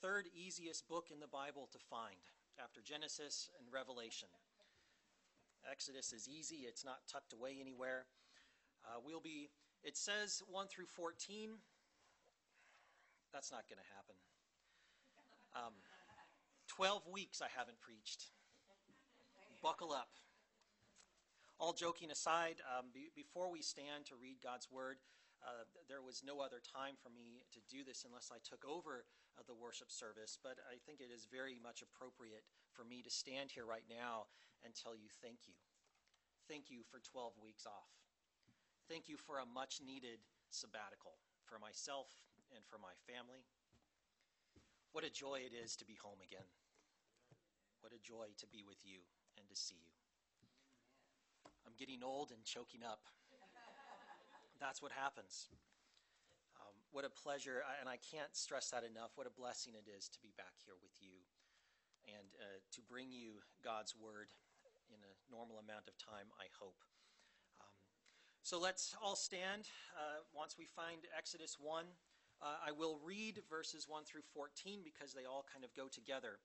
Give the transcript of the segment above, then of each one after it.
third easiest book in the Bible to find after Genesis and Revelation. Exodus is easy. It's not tucked away anywhere. It says 1 through 14. That's not going to happen. 12 weeks I haven't preached. Buckle up. All joking aside, before we stand to read God's Word, there was no other time for me to do this unless I took over the worship service, but I think it is very much appropriate for me to stand here right now and tell you thank you. Thank you for 12 weeks off. Thank you for a much-needed sabbatical for myself and for my family. What a joy it is to be home again. What a joy to be with you and to see you. I'm getting old and choking up. That's what happens. What a pleasure, and I can't stress that enough, what a blessing it is to be back here with you and to bring you God's Word in a normal amount of time, I hope. So let's all stand once we find Exodus 1. I will read verses 1 through 14 because they all kind of go together.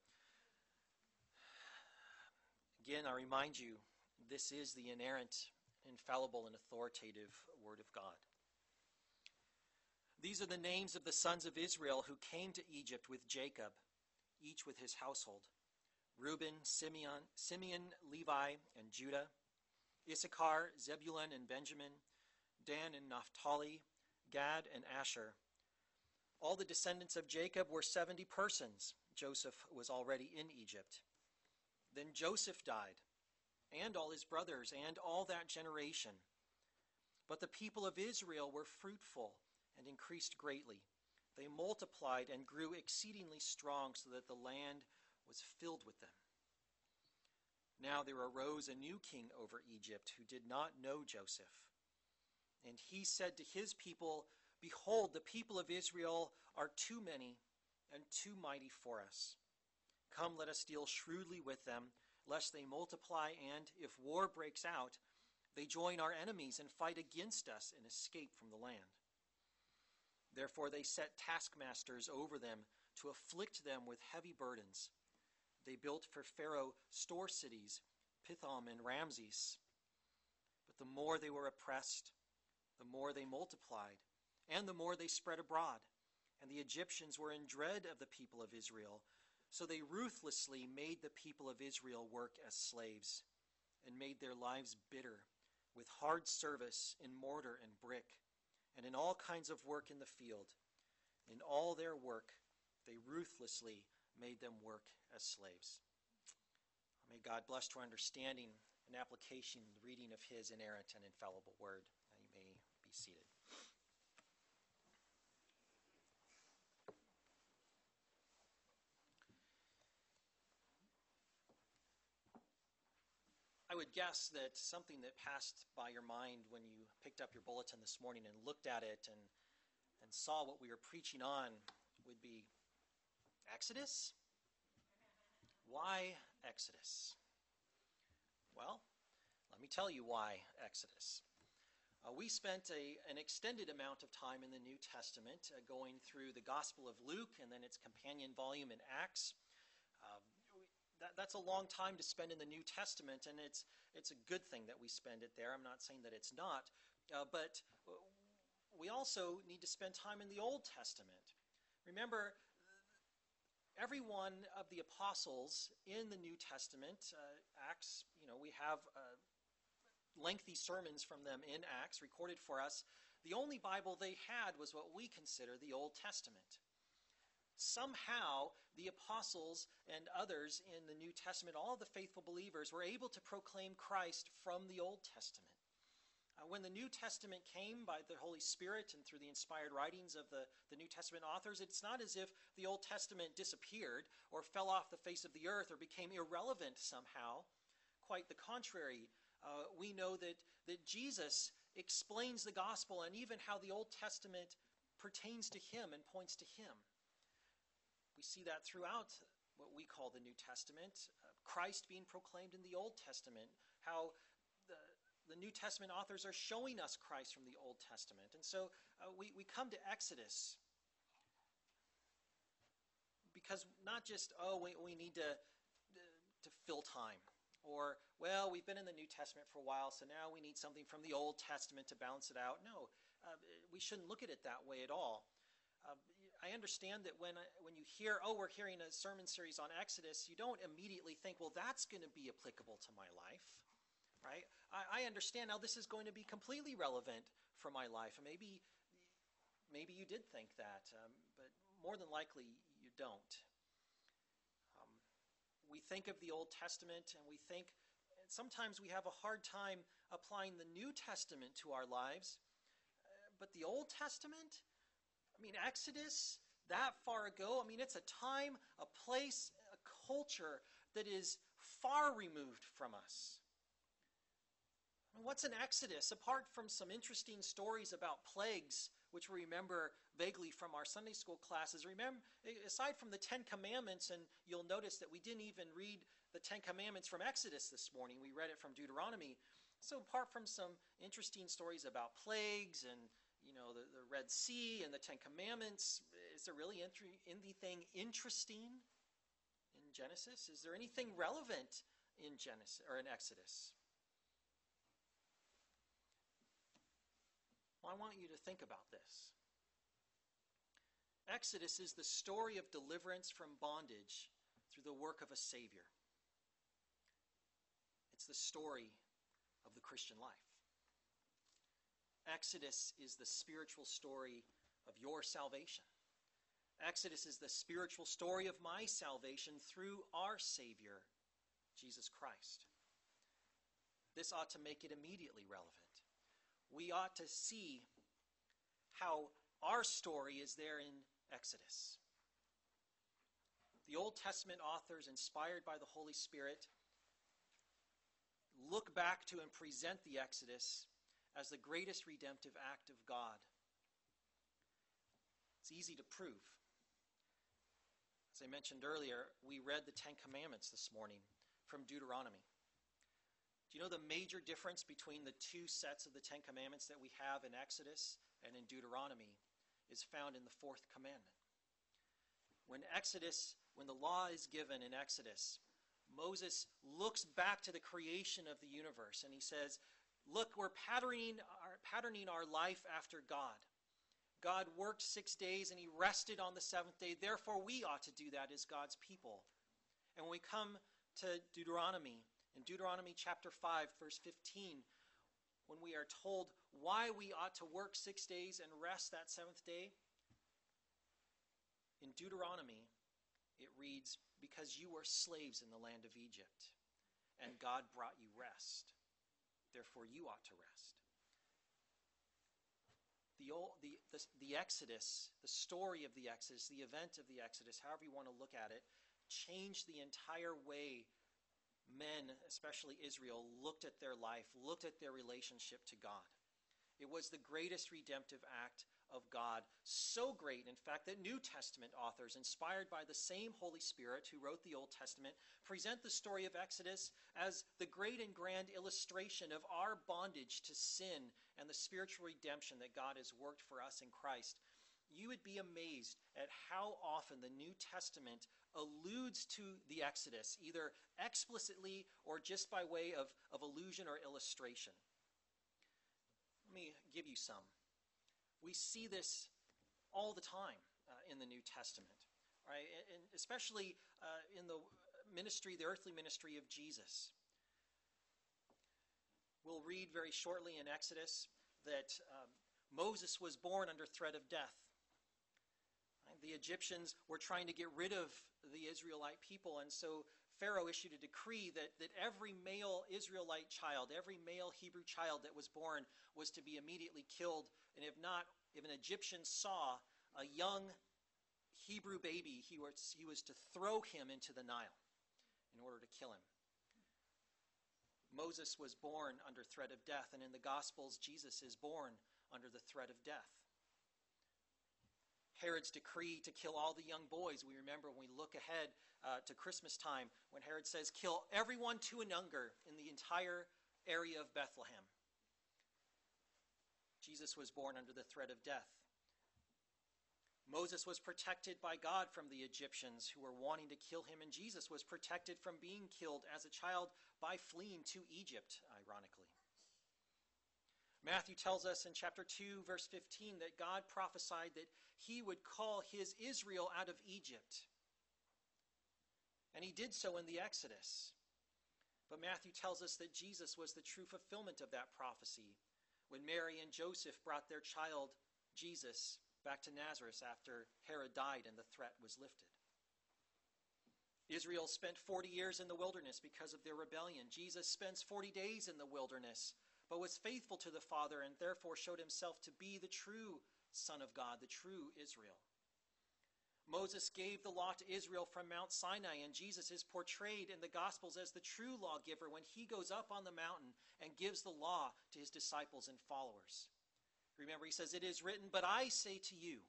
Again, I remind you, this is the inerrant, infallible, and authoritative Word of God. These are the names of the sons of Israel who came to Egypt with Jacob, each with his household: Reuben, Simeon, Levi, and Judah; Issachar, Zebulun, and Benjamin; Dan and Naphtali; Gad and Asher. All the descendants of Jacob were 70 persons. Joseph was already in Egypt. Then Joseph died, and all his brothers, and all that generation. But the people of Israel were fruitful and increased greatly. They multiplied and grew exceedingly strong, so that the land was filled with them. Now there arose a new king over Egypt who did not know Joseph. And he said to his people, "Behold, the people of Israel are too many and too mighty for us. Come, let us deal shrewdly with them, lest they multiply, and if war breaks out, they join our enemies and fight against us and escape from the land." Therefore they set taskmasters over them to afflict them with heavy burdens. They built for Pharaoh store cities, Pithom and Ramses. But the more they were oppressed, the more they multiplied, and the more they spread abroad. And the Egyptians were in dread of the people of Israel. So they ruthlessly made the people of Israel work as slaves, and made their lives bitter with hard service in mortar and brick, and in all kinds of work in the field. In all their work, they ruthlessly made them work as slaves. May God bless to our understanding and application the reading of his inerrant and infallible word. Now you may be seated. I would guess that something that passed by your mind when you picked up your bulletin this morning and looked at it and saw what we were preaching on would be Exodus? Why Exodus? Well, let me tell you why Exodus. We spent an extended amount of time in the New Testament going through the Gospel of Luke and then its companion volume in Acts. That's a long time to spend in the New Testament, and it's a good thing that we spend it there. I'm not saying that it's not, but we also need to spend time in the Old Testament. Remember, every one of the apostles in the New Testament, Acts, we have lengthy sermons from them in Acts recorded for us. The only Bible they had was what we consider the Old Testament. Somehow, the apostles and others in the New Testament, all of the faithful believers, were able to proclaim Christ from the Old Testament. When the New Testament came by the Holy Spirit and through the inspired writings of the New Testament authors, it's not as if the Old Testament disappeared or fell off the face of the earth or became irrelevant somehow. Quite the contrary. We know that Jesus explains the gospel and even how the Old Testament pertains to him and points to him. We see that throughout what we call the New Testament, Christ being proclaimed in the Old Testament, how the New Testament authors are showing us Christ from the Old Testament. And so we come to Exodus because because not just, we need to fill time. Or, well, we've been in the New Testament for a while, so now we need something from the Old Testament to balance it out. No, we shouldn't look at it that way at all. I understand that when you hear, we're hearing a sermon series on Exodus, you don't immediately think, well, that's going to be applicable to my life, right? I understand now this is going to be completely relevant for my life. And maybe you did think that, but more than likely you don't. We think of the Old Testament and sometimes we have a hard time applying the New Testament to our lives. But the Old Testament, Exodus, that far ago, it's a time, a place, a culture that is far removed from us. What's an Exodus? Apart from some interesting stories about plagues, which we remember vaguely from our Sunday school classes, aside from the Ten Commandments, and you'll notice that we didn't even read the Ten Commandments from Exodus this morning. We read it from Deuteronomy. So apart from some interesting stories about plagues and the Red Sea and the Ten Commandments, is there really anything interesting in Genesis? Is there anything relevant in Genesis or in Exodus? Well, I want you to think about this. Exodus is the story of deliverance from bondage through the work of a Savior. It's the story of the Christian life. Exodus is the spiritual story of your salvation. Exodus is the spiritual story of my salvation through our Savior, Jesus Christ. This ought to make it immediately relevant. We ought to see how our story is there in Exodus. The Old Testament authors, inspired by the Holy Spirit, look back to and present the Exodus as the greatest redemptive act of God. It's easy to prove. As I mentioned earlier, we read the Ten Commandments this morning from Deuteronomy. Do you know the major difference between the two sets of the Ten Commandments that we have in Exodus and in Deuteronomy is found in the fourth commandment? When the law is given in Exodus, Moses looks back to the creation of the universe and he says, look, we're patterning our life after God. God worked 6 days and he rested on the seventh day. Therefore, we ought to do that as God's people. And when we come to Deuteronomy, in Deuteronomy chapter 5, verse 15, when we are told why we ought to work 6 days and rest that seventh day, in Deuteronomy, it reads, because you were slaves in the land of Egypt, and God brought you rest. Therefore, you ought to rest. The Exodus, the story of the Exodus, the event of the Exodus, however you want to look at it, changed the entire way men, especially Israel, looked at their life, looked at their relationship to God. It was the greatest redemptive act of God, so great, in fact, that New Testament authors, inspired by the same Holy Spirit who wrote the Old Testament, present the story of Exodus as the great and grand illustration of our bondage to sin and the spiritual redemption that God has worked for us in Christ. You would be amazed at how often the New Testament alludes to the Exodus, either explicitly or just by way of allusion or illustration. Let me give you some. We see this all the time in the New Testament, right? And especially in the earthly ministry of Jesus. We'll read very shortly in Exodus that Moses was born under threat of death. The Egyptians were trying to get rid of the Israelite people, and so Pharaoh issued a decree that every male Israelite child, every male Hebrew child that was born was to be immediately killed, and if an Egyptian saw a young Hebrew baby, he was to throw him into the Nile in order to kill him. Moses was born under threat of death, and in the Gospels, Jesus is born under the threat of death. Herod's decree to kill all the young boys. We remember when we look ahead to Christmas time when Herod says, kill everyone 2 and younger in the entire area of Bethlehem. Jesus was born under the threat of death. Moses was protected by God from the Egyptians who were wanting to kill him, and Jesus was protected from being killed as a child by fleeing to Egypt, ironically. Matthew tells us in chapter 2, verse 15, that God prophesied that he would call his Israel out of Egypt. And he did so in the Exodus. But Matthew tells us that Jesus was the true fulfillment of that prophecy when Mary and Joseph brought their child, Jesus, back to Nazareth after Herod died and the threat was lifted. Israel spent 40 years in the wilderness because of their rebellion. Jesus spends 40 days in the wilderness, but was faithful to the Father and therefore showed himself to be the true Son of God, the true Israel. Moses gave the law to Israel from Mount Sinai, and Jesus is portrayed in the Gospels as the true lawgiver when he goes up on the mountain and gives the law to his disciples and followers. Remember, he says, "It is written, but I say to you."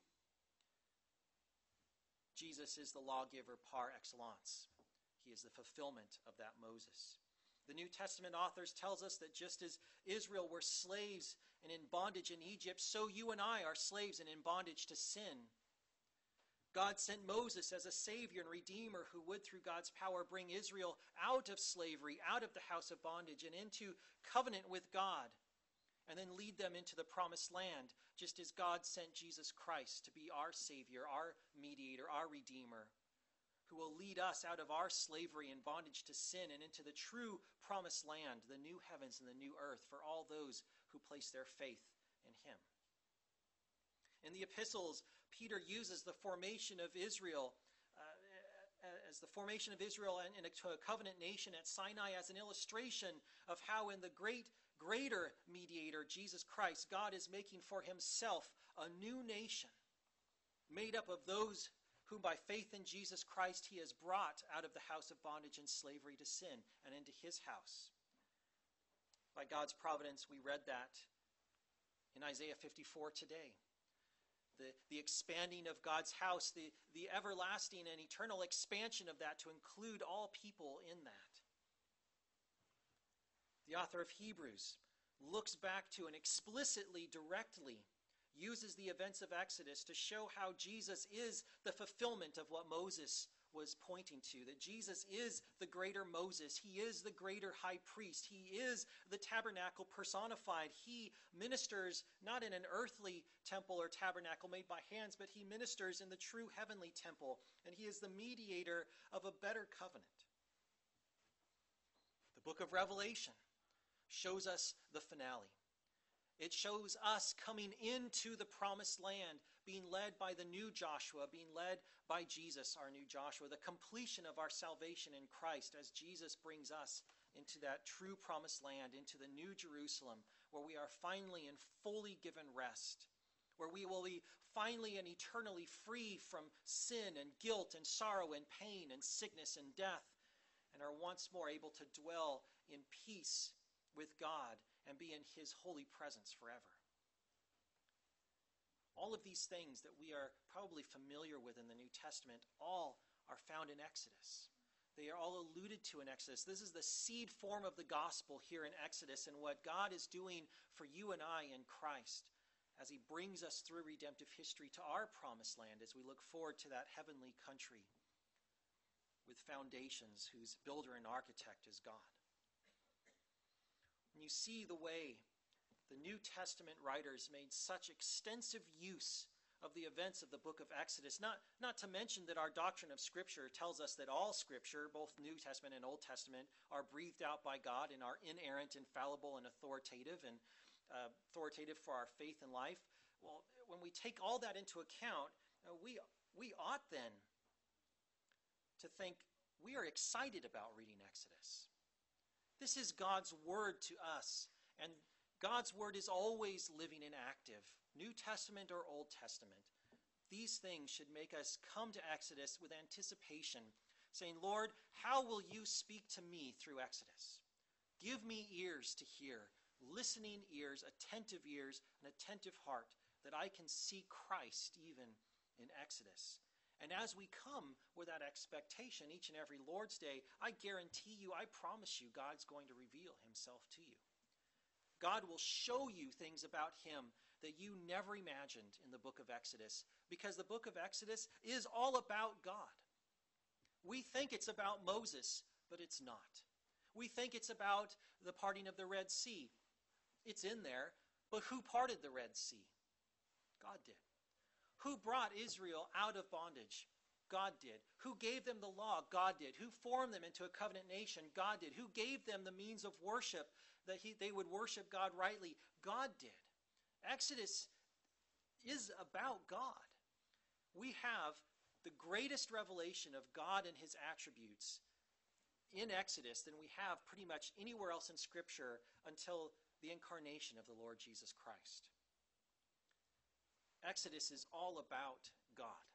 Jesus is the lawgiver par excellence. He is the fulfillment of that Moses. The New Testament authors tells us that just as Israel were slaves and in bondage in Egypt, so you and I are slaves and in bondage to sin. God sent Moses as a Savior and Redeemer who would, through God's power, bring Israel out of slavery, out of the house of bondage, and into covenant with God, and then lead them into the promised land, just as God sent Jesus Christ to be our Savior, our mediator, our Redeemer, who will lead us out of our slavery and bondage to sin and into the true promised land, the new heavens and the new earth, for all those who place their faith in him. In the epistles, Peter uses the formation of Israel and a covenant nation at Sinai as an illustration of how in the greater mediator, Jesus Christ, God is making for himself a new nation made up of those whom by faith in Jesus Christ he has brought out of the house of bondage and slavery to sin and into his house. By God's providence, we read that in Isaiah 54 today. The expanding of God's house, the everlasting and eternal expansion of that to include all people in that. The author of Hebrews looks back to and explicitly, directly uses the events of Exodus to show how Jesus is the fulfillment of what Moses was pointing to, that Jesus is the greater Moses. He is the greater high priest. He is the tabernacle personified. He ministers not in an earthly temple or tabernacle made by hands, but he ministers in the true heavenly temple, and he is the mediator of a better covenant. The book of Revelation shows us the finale. It shows us coming into the promised land, being led by the new Joshua, being led by Jesus, our new Joshua, the completion of our salvation in Christ as Jesus brings us into that true promised land, into the new Jerusalem, where we are finally and fully given rest, where we will be finally and eternally free from sin and guilt and sorrow and pain and sickness and death, and are once more able to dwell in peace with God and be in his holy presence forever. All of these things that we are probably familiar with in the New Testament all are found in Exodus. They are all alluded to in Exodus. This is the seed form of the gospel here in Exodus and what God is doing for you and I in Christ as he brings us through redemptive history to our promised land as we look forward to that heavenly country with foundations whose builder and architect is God. When you see the way the New Testament writers made such extensive use of the events of the book of Exodus, not to mention that our doctrine of Scripture tells us that all Scripture, both New Testament and Old Testament, are breathed out by God and are inerrant, infallible, and authoritative for our faith and life. Well, when we take all that into account, we ought then to think we are excited about reading Exodus. This is God's word to us, and God's word is always living and active, New Testament or Old Testament. These things should make us come to Exodus with anticipation, saying, Lord, how will you speak to me through Exodus? Give me ears to hear, listening ears, attentive an attentive heart, that I can see Christ even in Exodus. And as we come with that expectation each and every Lord's Day, I guarantee you, I promise you, God's going to reveal himself to you. God will show you things about him that you never imagined in the book of Exodus, because the book of Exodus is all about God. We think it's about Moses, but it's not. We think it's about the parting of the Red Sea. It's in there, but who parted the Red Sea? God did. Who brought Israel out of bondage? God did. Who gave them the law? God did. Who formed them into a covenant nation? God did. Who gave them the means of worship that they would worship God rightly? God did. Exodus is about God. We have the greatest revelation of God and his attributes in Exodus than we have pretty much anywhere else in Scripture until the incarnation of the Lord Jesus Christ. Exodus is all about God.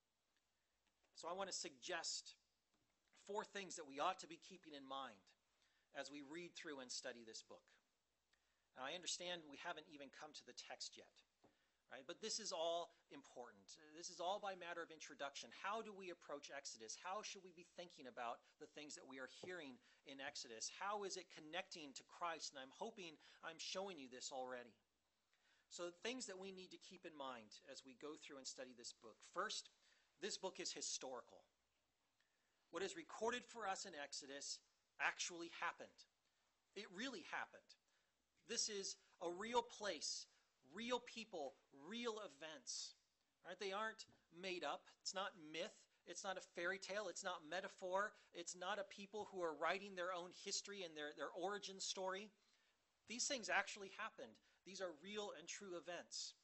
So I want to suggest 4 things that we ought to be keeping in mind as we read through and study this book. Now, I understand we haven't even come to the text yet, right? But this is all important. This is all by matter of introduction. How do we approach Exodus? How should we be thinking about the things that we are hearing in Exodus? How is it connecting to Christ? And I'm hoping I'm showing you this already. So things that we need to keep in mind as we go through and study this book. First, this book is historical. What is recorded for us in Exodus actually happened. It really happened. This is a real place, real people, real events. Right? They aren't made up. It's not myth. It's not a fairy tale. It's not metaphor. It's not a people who are writing their own history and their origin story. These things actually happened. These are real and true events.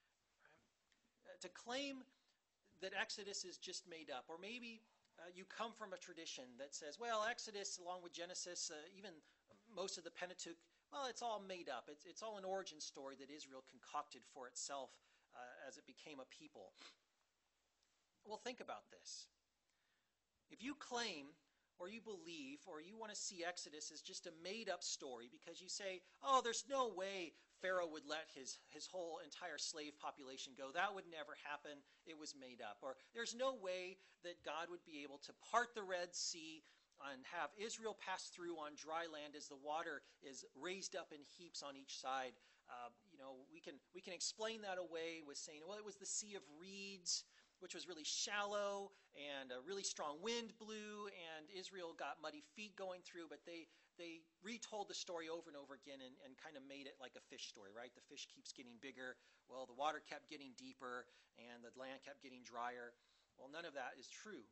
Right? To claim that Exodus is just made up, or maybe you come from a tradition that says, well, Exodus along with Genesis, even most of the Pentateuch, well, it's all made up. It's all an origin story that Israel concocted for itself as it became a people. Well, think about this. If you claim or you believe or you want to see Exodus as just a made-up story because you say, oh, there's no way Pharaoh would let his whole entire slave population go. That would never happen. It was made up. Or there's no way that God would be able to part the Red Sea and have Israel pass through on dry land as the water is raised up in heaps on each side. We can explain that away with saying, well, it was the Sea of Reeds, which was really shallow, and a really strong wind blew, and Israel got muddy feet going through, but they retold the story over and over again and kind of made it like a fish story, right? The fish keeps getting bigger. Well, the water kept getting deeper, and the land kept getting drier. Well, none of that is true.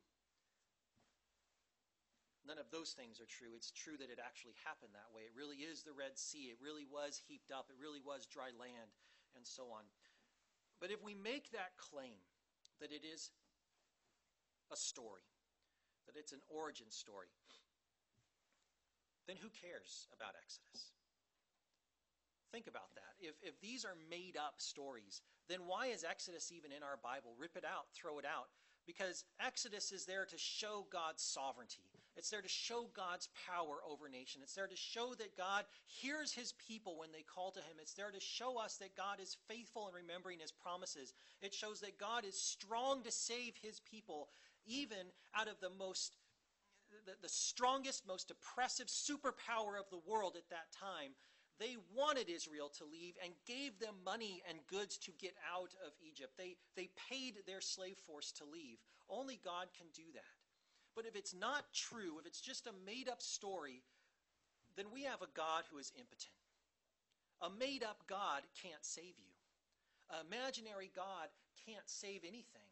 None of those things are true. It's true that it actually happened that way. It really is the Red Sea. It really was heaped up. It really was dry land, and so on. But if we make that claim, that it is a story, that it's an origin story, then who cares about Exodus? Think about that. If these are made up stories, then why is Exodus even in our Bible? Rip it out, throw it out. Because Exodus is there to show God's sovereignty. It's there to show God's power over nation. It's there to show that God hears his people when they call to him. It's there to show us that God is faithful in remembering his promises. It shows that God is strong to save his people, even out of the strongest, most oppressive superpower of the world at that time. They wanted Israel to leave and gave them money and goods to get out of Egypt. They paid their slave force to leave. Only God can do that. But if it's not true, if it's just a made-up story, then we have a God who is impotent. A made-up God can't save you. An imaginary God can't save anything.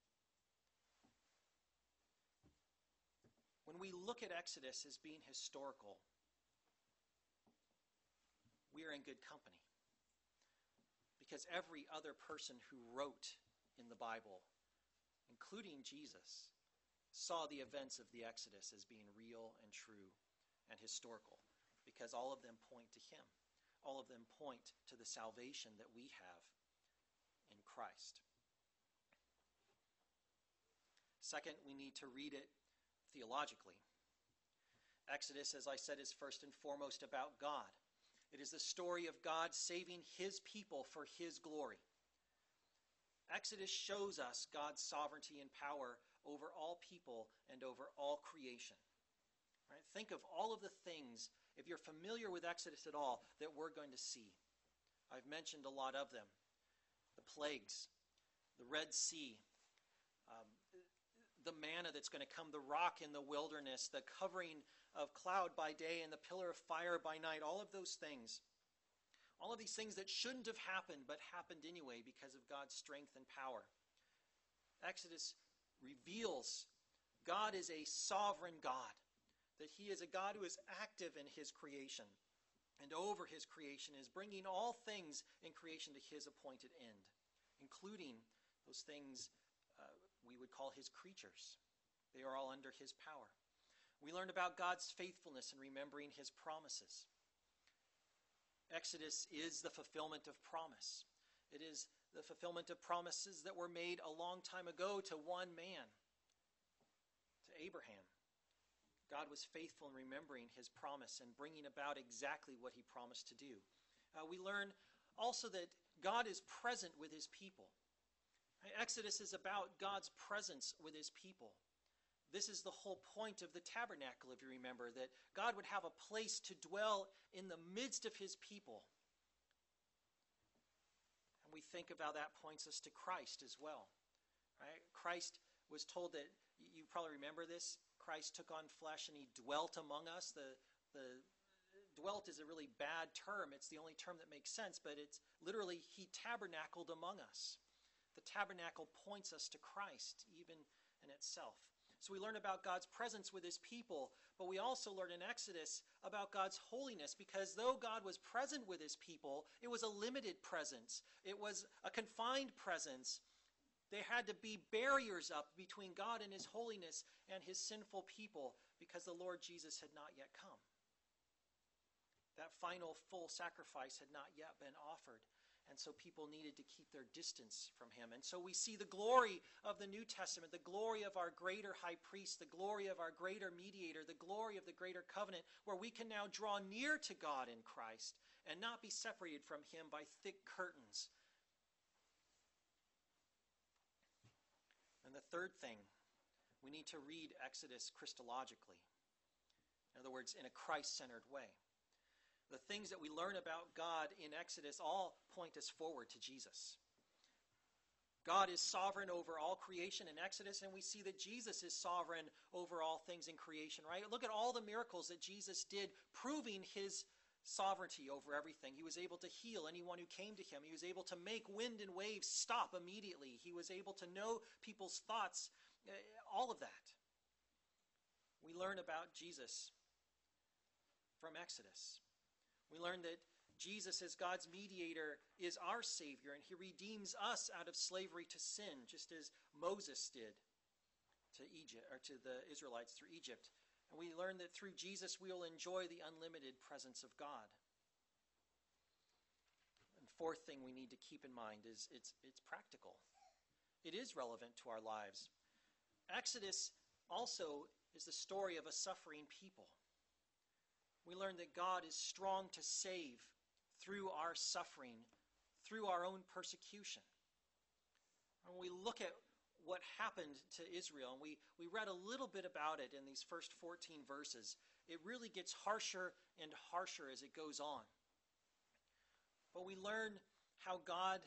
When we look at Exodus as being historical, we are in good company. Because every other person who wrote in the Bible, including Jesus, saw the events of the Exodus as being real and true and historical. Because all of them point to him. All of them point to the salvation that we have in Christ. Second, we need to read it theologically. Exodus, as I said, is first and foremost about God. It is the story of God saving his people for his glory. Exodus shows us God's sovereignty and power over all people and over all creation. Right? Think of all of the things, if you're familiar with Exodus at all, that we're going to see. I've mentioned a lot of them. the plagues, the Red Sea, the manna that's going to come, the rock in the wilderness, the covering of cloud by day and the pillar of fire by night, all of those things. All of these things that shouldn't have happened but happened anyway because of God's strength and power. Exodus reveals God is a sovereign God, that he is a God who is active in his creation and over his creation, is bringing all things in creation to his appointed end, including those things we would call his creatures. They are all under his power. We learned about God's faithfulness in remembering his promises. Exodus is the fulfillment of promise. It is the fulfillment of promises that were made a long time ago to one man, to Abraham. God was faithful in remembering his promise and bringing about exactly what he promised to do. We learn also that God is present with his people. Exodus is about God's presence with his people. This is the whole point of the tabernacle, if you remember, that God would have a place to dwell in the midst of his people. And we think of how that points us to Christ as well. Right? Christ was told that, you probably remember this, Christ took on flesh and he dwelt among us. The dwelt is a really bad term. It's the only term that makes sense, but it's literally he tabernacled among us. The tabernacle points us to Christ, even in itself. So we learn about God's presence with his people, but we also learn in Exodus about God's holiness, because though God was present with his people, it was a limited presence. It was a confined presence. There had to be barriers up between God and his holiness and his sinful people, because the Lord Jesus had not yet come. That final full sacrifice had not yet been offered. And so people needed to keep their distance from him. And so we see the glory of the New Testament, the glory of our greater high priest, the glory of our greater mediator, the glory of the greater covenant, where we can now draw near to God in Christ and not be separated from him by thick curtains. And the third thing, we need to read Exodus Christologically. In other words, in a Christ-centered way. The things that we learn about God in Exodus all point us forward to Jesus. God is sovereign over all creation in Exodus, and we see that Jesus is sovereign over all things in creation, right? Look at all the miracles that Jesus did, proving his sovereignty over everything. He was able to heal anyone who came to him. He was able to make wind and waves stop immediately. He was able to know people's thoughts, all of that. We learn about Jesus from Exodus. We learn that Jesus, as God's mediator, is our Savior, and he redeems us out of slavery to sin, just as Moses did to Egypt, or to the Israelites through Egypt. And we learn that through Jesus we will enjoy the unlimited presence of God. And fourth thing we need to keep in mind is it's practical. It is relevant to our lives. Exodus also is the story of a suffering people. We learn that God is strong to save through our suffering, through our own persecution. When we look at what happened to Israel, and we read a little bit about it in these first 14 verses, it really gets harsher and harsher as it goes on. But we learn how God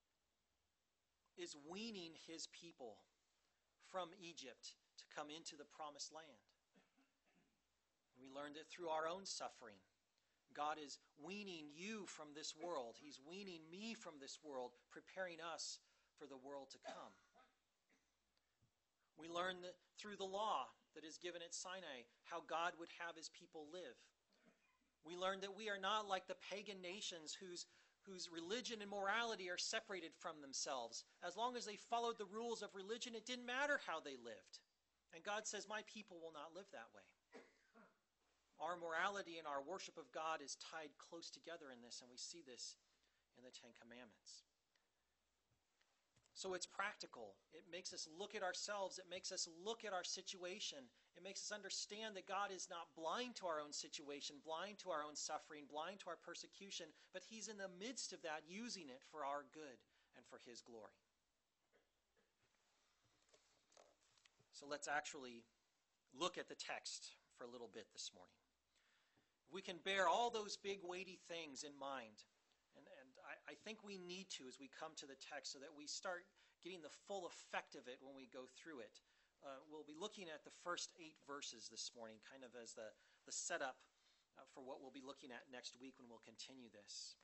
is weaning his people from Egypt to come into the promised land. We learned that through our own suffering, God is weaning you from this world. He's weaning me from this world, preparing us for the world to come. We learn that through the law that is given at Sinai, how God would have his people live. We learn that we are not like the pagan nations whose religion and morality are separated from themselves. As long as they followed the rules of religion, it didn't matter how they lived. And God says, my people will not live that way. Our morality and our worship of God is tied close together in this, and we see this in the Ten Commandments. So it's practical. It makes us look at ourselves. It makes us look at our situation. It makes us understand that God is not blind to our own situation, blind to our own suffering, blind to our persecution, but he's in the midst of that, using it for our good and for his glory. So let's actually look at the text for a little bit this morning. We can bear all those big weighty things in mind. And I think we need to as we come to the text so that we start getting the full effect of it when we go through it. We'll be looking at the first 8 verses this morning, kind of as the setup for what we'll be looking at next week when we'll continue this.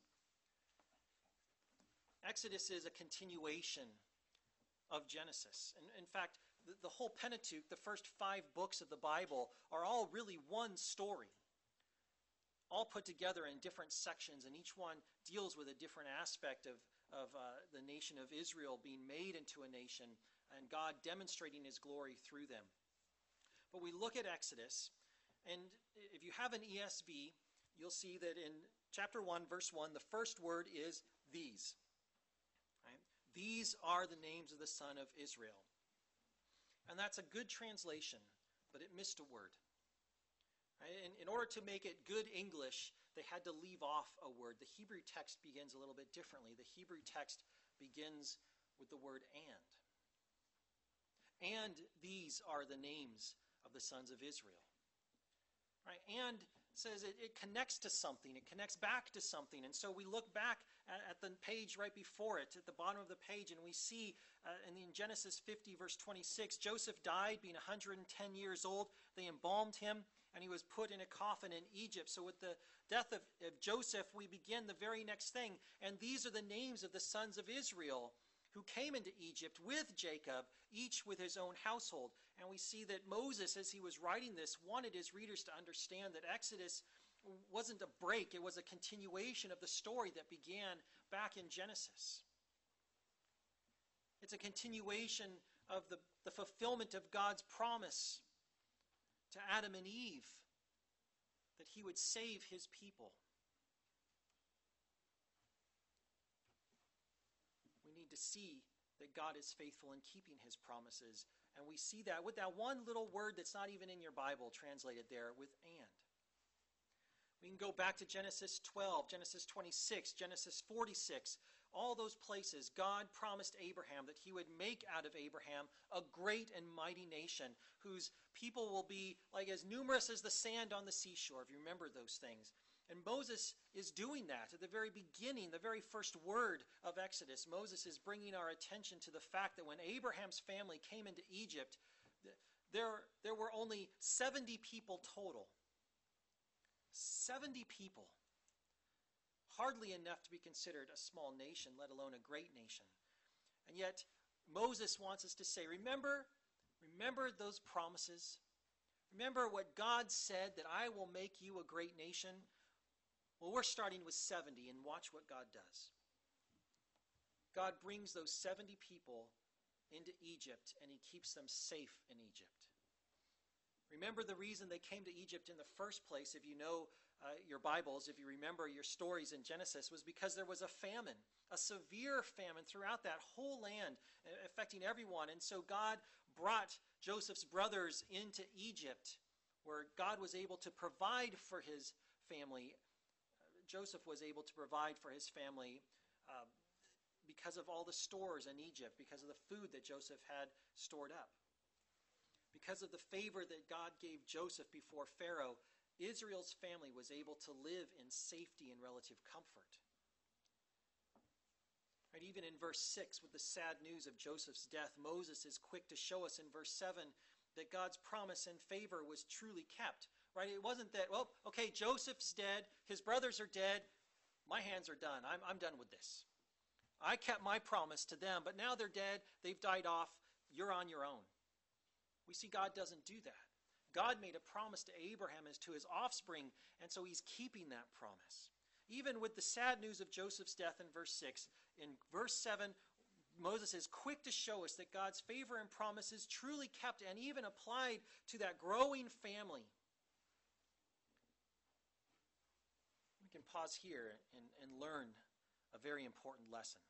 Exodus is a continuation of Genesis. In fact, the whole Pentateuch, the first 5 books of the Bible, are all really one story, all put together in different sections, and each one deals with a different aspect of the nation of Israel being made into a nation and God demonstrating his glory through them. But we look at Exodus, and if you have an ESV, you'll see that in chapter 1, verse 1, the first word is these. Right? These are the names of the son of Israel. And that's a good translation, but it missed a word. Right? In order to make it good English, they had to leave off a word. The Hebrew text begins a little bit differently. The Hebrew text begins with the word and. And these are the names of the sons of Israel. Right? And says it connects to something. It connects back to something. And so we look back at the page right before it, at the bottom of the page, and we see in Genesis 50, verse 26, Joseph died being 110 years old. They embalmed him, and he was put in a coffin in Egypt. So with the death of Joseph, we begin the very next thing. And these are the names of the sons of Israel who came into Egypt with Jacob, each with his own household. And we see that Moses, as he was writing this, wanted his readers to understand that Exodus wasn't a break, it was a continuation of the story that began back in Genesis. It's a continuation of the fulfillment of God's promise to Adam and Eve that he would save his people. To see that God is faithful in keeping his promises. And we see that with that one little word that's not even in your Bible translated there with and. We can go back to Genesis 12, Genesis 26, Genesis 46. All those places, God promised Abraham that he would make out of Abraham a great and mighty nation whose people will be like as numerous as the sand on the seashore, if you remember those things. And Moses is doing that at the very beginning, the very first word of Exodus. Moses is bringing our attention to the fact that when Abraham's family came into Egypt, there were only 70 people total. 70 people. Hardly enough to be considered a small nation, let alone a great nation. And yet, Moses wants us to say, remember those promises? Remember what God said, that I will make you a great nation? Well, we're starting with 70, and watch what God does. God brings those 70 people into Egypt, and he keeps them safe in Egypt. Remember the reason they came to Egypt in the first place, if you know your Bibles, if you remember your stories in Genesis, was because there was a famine, a severe famine throughout that whole land, affecting everyone. And so God brought Joseph's brothers into Egypt, where God was able to provide for his family. Joseph was able to provide for his family because of all the stores in Egypt, because of the food that Joseph had stored up. Because of the favor that God gave Joseph before Pharaoh, Israel's family was able to live in safety and relative comfort. Right, even in verse 6, with the sad news of Joseph's death, Moses is quick to show us in verse 7 that God's promise and favor was truly kept. Right? It wasn't that, well, okay, Joseph's dead, his brothers are dead, my hands are done, I'm done with this. I kept my promise to them, but now they're dead, they've died off, you're on your own. We see God doesn't do that. God made a promise to Abraham as to his offspring, and so he's keeping that promise. Even with the sad news of Joseph's death in verse 6, in verse 7, Moses is quick to show us that God's favor and promise is truly kept and even applied to that growing family. We can pause here and learn a very important lesson.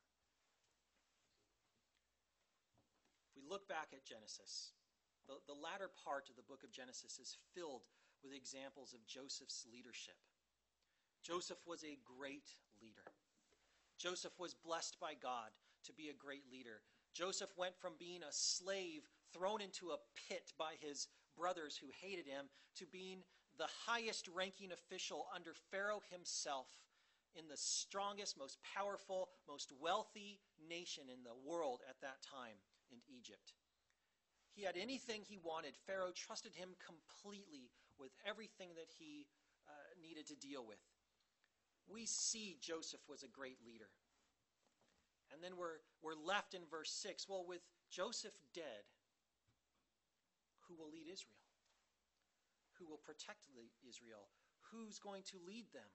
If we look back at Genesis, the latter part of the book of Genesis is filled with examples of Joseph's leadership. Joseph was a great leader. Joseph was blessed by God to be a great leader. Joseph went from being a slave thrown into a pit by his brothers who hated him to being the highest ranking official under Pharaoh himself in the strongest, most powerful, most wealthy nation in the world at that time in Egypt. He had anything he wanted. Pharaoh trusted him completely with everything that he needed to deal with. We see Joseph was a great leader. And then we're left in verse 6. Well, with Joseph dead, who will lead Israel? Who will protect Israel? Who's going to lead them?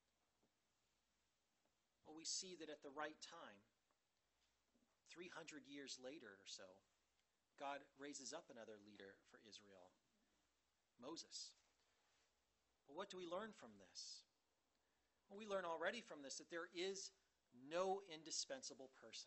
Well, we see that at the right time, 300 years later or so, God raises up another leader for Israel, Moses. But what do we learn from this? Well, we learn already from this that there is no indispensable person.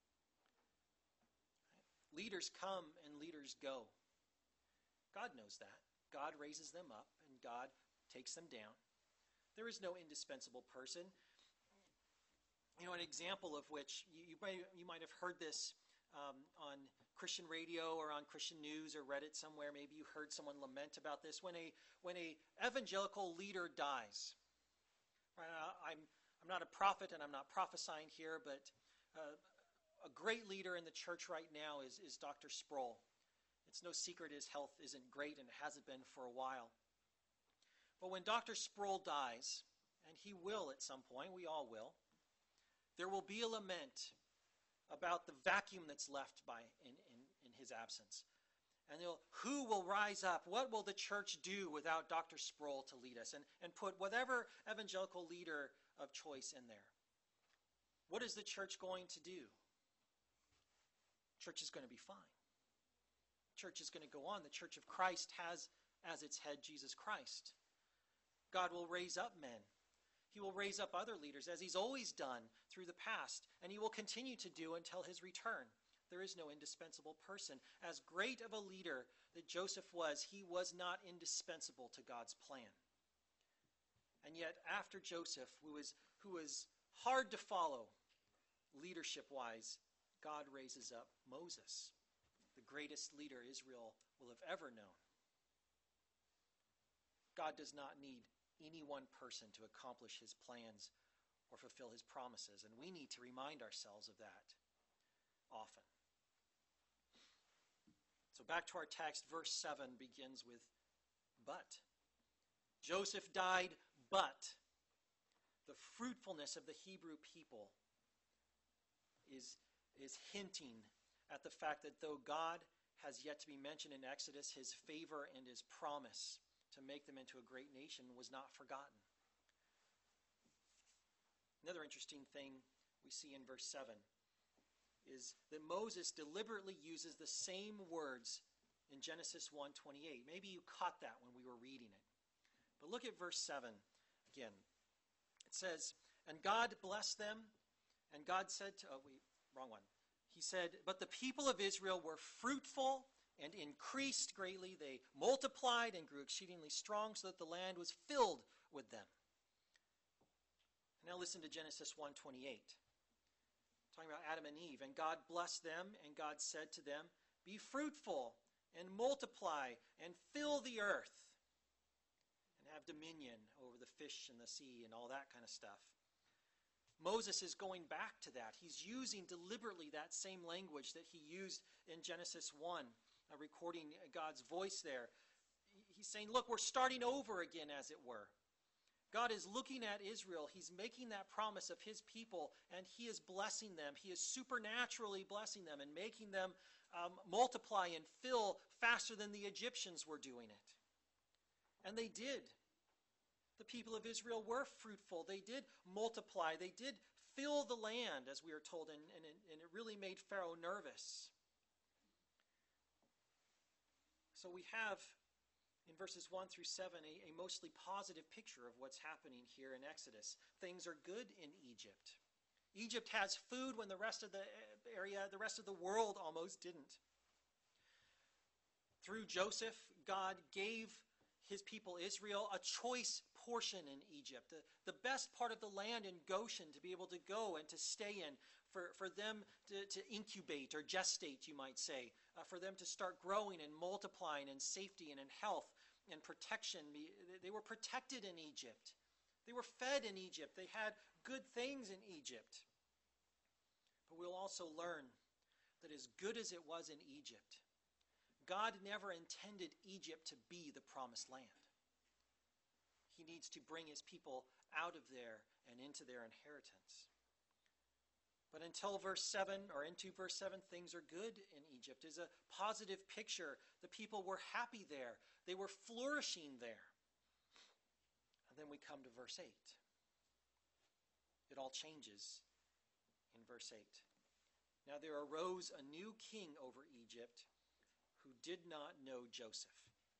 Leaders come and leaders go. God knows that. God raises them up and God takes them down. There is no indispensable person. You know, an example of which, you might have heard this on Christian radio or on Christian news or read it somewhere. Maybe you heard someone lament about this. When a evangelical leader dies, right, I'm not a prophet and I'm not prophesying here, but a great leader in the church right now is Dr. Sproul. It's no secret his health isn't great and it hasn't been for a while. But when Dr. Sproul dies, and he will at some point, we all will, there will be a lament about the vacuum that's left in his absence. And who will rise up? What will the church do without Dr. Sproul to lead us? And put whatever evangelical leader of choice in there. What is the church going to do? Church is going to be fine. Church is going to go on. The Church of Christ has as its head Jesus Christ. God will raise up men. He will raise up other leaders, as he's always done through the past, and he will continue to do until his return. There is no indispensable person. As great of a leader that Joseph was, he was not indispensable to God's plan. And yet, after Joseph, who was hard to follow leadership-wise, God raises up Moses, the greatest leader Israel will have ever known. God does not need any one person to accomplish his plans or fulfill his promises, and we need to remind ourselves of that often. So back to our text, verse 7 begins with but. Joseph died, but the fruitfulness of the Hebrew people is hinting at the fact that though God has yet to be mentioned in Exodus, his favor and his promise to make them into a great nation was not forgotten. Another interesting thing we see in verse 7 is that Moses deliberately uses the same words in Genesis 1:28. Maybe you caught that when we were reading it. But look at verse 7 again. It says, and God blessed them, and God said to, wrong one. He said, but the people of Israel were fruitful and increased greatly. They multiplied and grew exceedingly strong so that the land was filled with them. Now listen to Genesis 1:28. Talking about Adam and Eve. And God blessed them, and God said to them, be fruitful and multiply and fill the earth and have dominion over the fish and the sea and all that kind of stuff. Moses is going back to that. He's using deliberately that same language that he used in Genesis 1, recording God's voice there. He's saying, look, we're starting over again, as it were. God is looking at Israel. He's making that promise of his people, and he is blessing them. He is supernaturally blessing them and making them multiply and fill faster than the Egyptians were doing it. And they did. The people of Israel were fruitful. They did multiply. They did fill the land, as we are told, and it really made Pharaoh nervous. So we have, in verses 1 through 7, a mostly positive picture of what's happening here in Exodus. Things are good in Egypt. Egypt has food when the rest of the area, the rest of the world almost didn't. Through Joseph, God gave his people Israel a choice portion in Egypt, the best part of the land in Goshen to be able to go and to stay in, for them to incubate or gestate, you might say, for them to start growing and multiplying in safety and in health and protection. They were protected in Egypt. They were fed in Egypt. They had good things in Egypt. But we'll also learn that as good as it was in Egypt, God never intended Egypt to be the promised land. He needs to bring his people out of there and into their inheritance. But until verse 7, or into verse 7, things are good in Egypt. It's a positive picture. The people were happy there. They were flourishing there. And then we come to verse 8. It all changes in verse 8. Now there arose a new king over Egypt who did not know Joseph.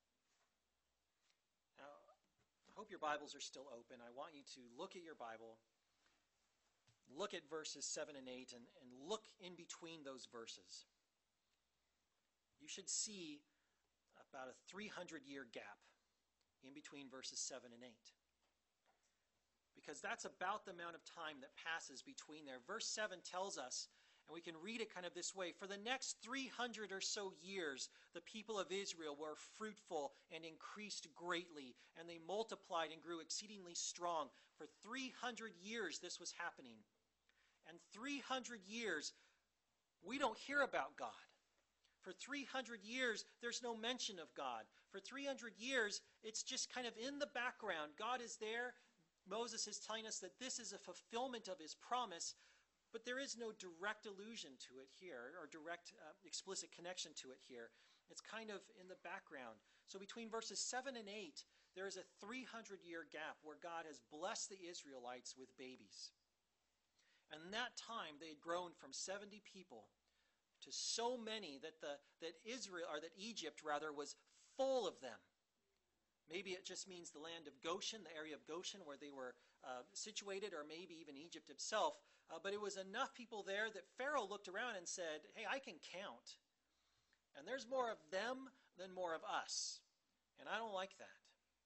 Now, I hope your Bibles are still open. I want you to look at your Bible, look at verses 7 and 8, and look in between those verses. You should see about a 300-year gap in between verses 7 and 8. Because that's about the amount of time that passes between there. Verse 7 tells us, and we can read it kind of this way, for the next 300 or so years, the people of Israel were fruitful and increased greatly, and they multiplied and grew exceedingly strong. For 300 years this was happening. And 300 years, we don't hear about God. For 300 years, there's no mention of God. For 300 years, it's just kind of in the background. God is there. Moses is telling us that this is a fulfillment of his promise, but there is no direct allusion to it here, or direct explicit connection to it here. It's kind of in the background. So between verses 7 and 8, there is a 300-year gap where God has blessed the Israelites with babies. And in that time, they had grown from 70 people to so many that Egypt was full of them. Maybe it just means the land of Goshen, the area of Goshen where they were situated, or maybe even Egypt itself. But it was enough people there that Pharaoh looked around and said, hey, I can count. And there's more of them than more of us. And I don't like that.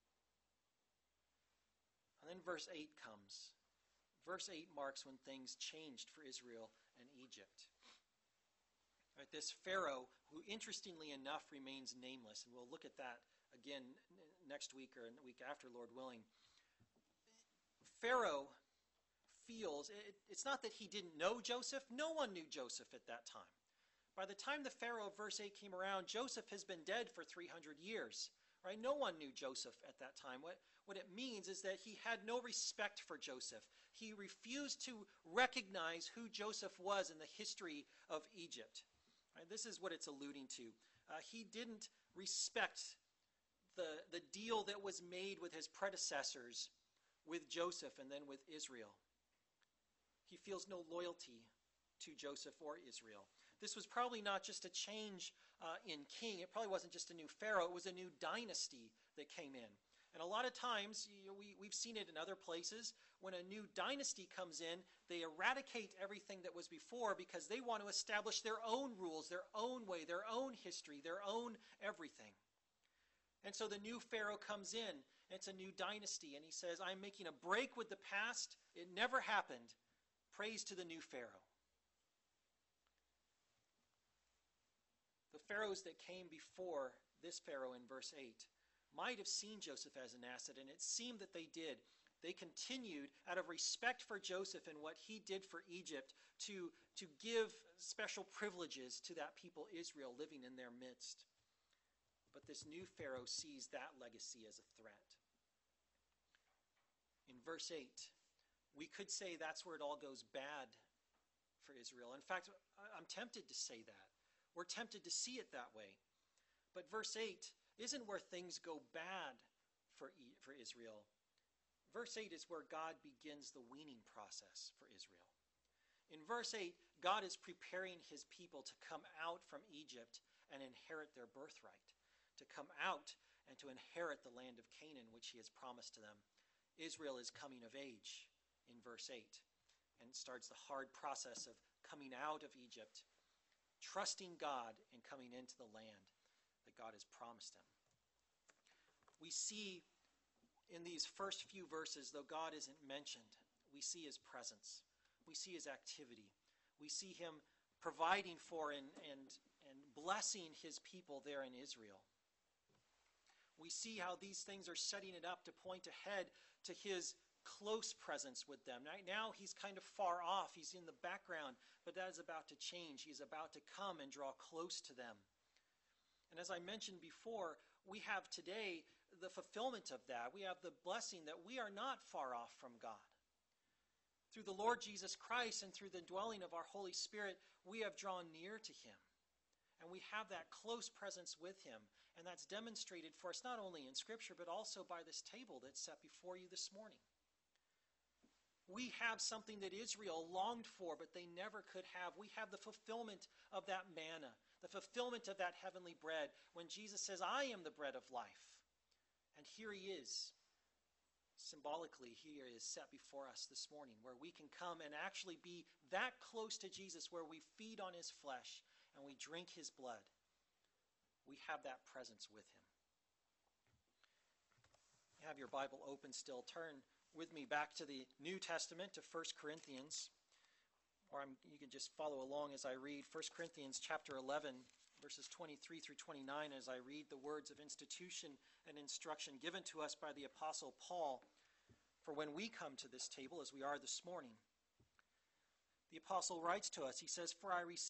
And then verse 8 comes. Verse 8 marks when things changed for Israel and Egypt. Right, this Pharaoh, who interestingly enough remains nameless, and we'll look at that again next week or the week after, Lord willing. Pharaoh feels, it's not that he didn't know Joseph. No one knew Joseph at that time. By the time the Pharaoh of verse 8 came around, Joseph has been dead for 300 years. Right? No one knew Joseph at that time. What it means is that he had no respect for Joseph. He refused to recognize who Joseph was in the history of Egypt. Right? This is what it's alluding to. He didn't respect the deal that was made with his predecessors, with Joseph and then with Israel. He feels no loyalty to Joseph or Israel. This was probably not just a change in king. It probably wasn't just a new Pharaoh. It was a new dynasty that came in. And a lot of times, we've seen it in other places, when a new dynasty comes in, they eradicate everything that was before because they want to establish their own rules, their own way, their own history, their own everything. And so the new Pharaoh comes in, and it's a new dynasty, and he says, I'm making a break with the past. It never happened. Praise to the new Pharaoh. The pharaohs that came before this Pharaoh in verse 8 might have seen Joseph as an asset, and it seemed that they did. They continued, out of respect for Joseph and what he did for Egypt, to give special privileges to that people Israel living in their midst. But this new Pharaoh sees that legacy as a threat. In verse 8, we could say that's where it all goes bad for Israel. In fact, I'm tempted to say that. We're tempted to see it that way. But verse 8 isn't where things go bad for Israel. Verse 8 is where God begins the weaning process for Israel. In verse 8, God is preparing his people to come out from Egypt and inherit their birthright, to come out and to inherit the land of Canaan, which he has promised to them. Israel is coming of age in verse 8, and it starts the hard process of coming out of Egypt, trusting God and coming into the land that God has promised him. We see in these first few verses, though God isn't mentioned, we see his presence. We see his activity. We see him providing for and blessing his people there in Israel. We see how these things are setting it up to point ahead to his close presence with them. Right now he's kind of far off. He's in the background, but that is about to change. He's about to come and draw close to them. And as I mentioned before, we have today the fulfillment of that. We have the blessing that we are not far off from God. Through the Lord Jesus Christ and through the dwelling of our Holy Spirit, we have drawn near to him. And we have that close presence with him. And that's demonstrated for us not only in Scripture, but also by this table that's set before you this morning. We have something that Israel longed for, but they never could have. We have the fulfillment of that manna, the fulfillment of that heavenly bread, when Jesus says, I am the bread of life. And here he is. Symbolically, here is set before us this morning, where we can come and actually be that close to Jesus, where we feed on his flesh and we drink his blood. We have that presence with him. You have your Bible open still. Turn with me back to the New Testament, to 1 Corinthians. Or you can just follow along as I read 1 Corinthians chapter 11, verses 23 through 29, as I read the words of institution and instruction given to us by the Apostle Paul for when we come to this table, as we are this morning. The Apostle writes to us, he says, For I received